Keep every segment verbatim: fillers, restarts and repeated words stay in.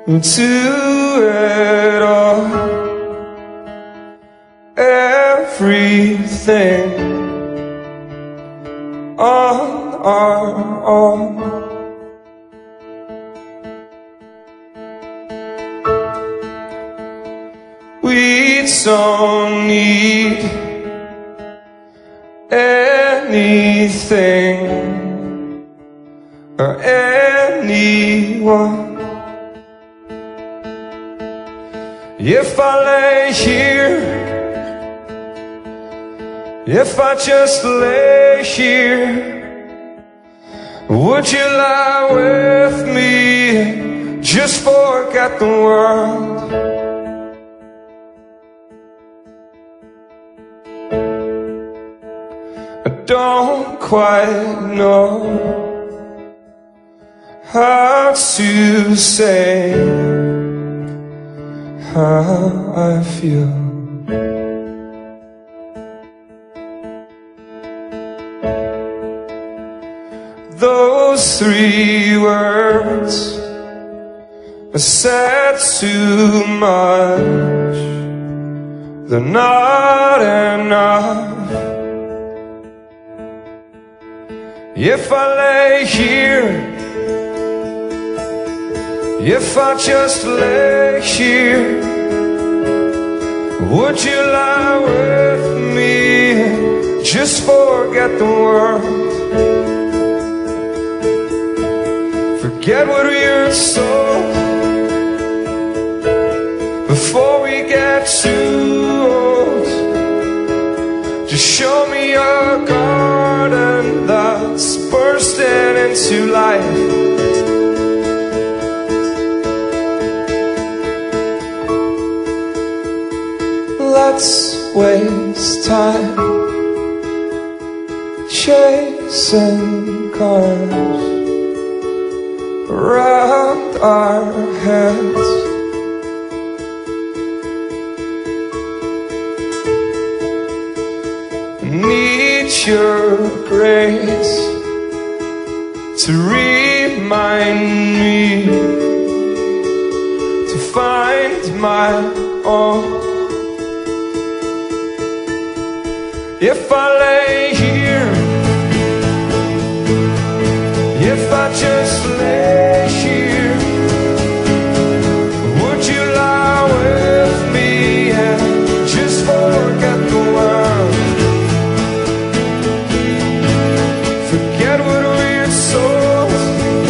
to it all. Everything on our own. We don't need anything or anyone. If I lay here, if I just lay here, would you lie with me, just forget the world? I don't quite know how to say how I feel. Those three words are said too much. They're not enough. If I lay here, if I just lay here, would you lie with me, just forget the world? Forget what we were told before we get too old. Just show me your garden that's bursting into life. Let's waste time chasing cars around our heads. Need your grace to remind me to find my own. If I lay here, if I just lay here, would you lie with me and just forget the world? Forget what we're told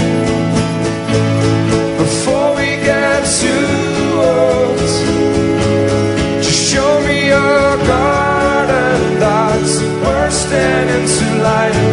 before we get too old. Just show me your garden that's bursting into life.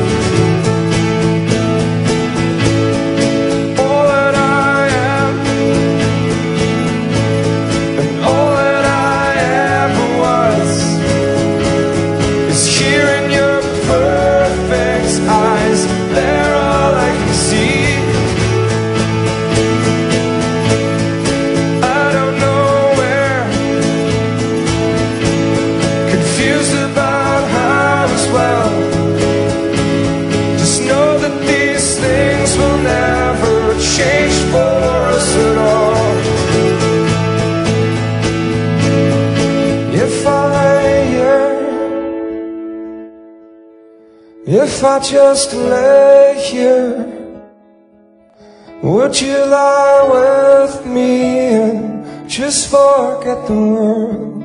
If I just lay here, would you lie with me and just forget the world?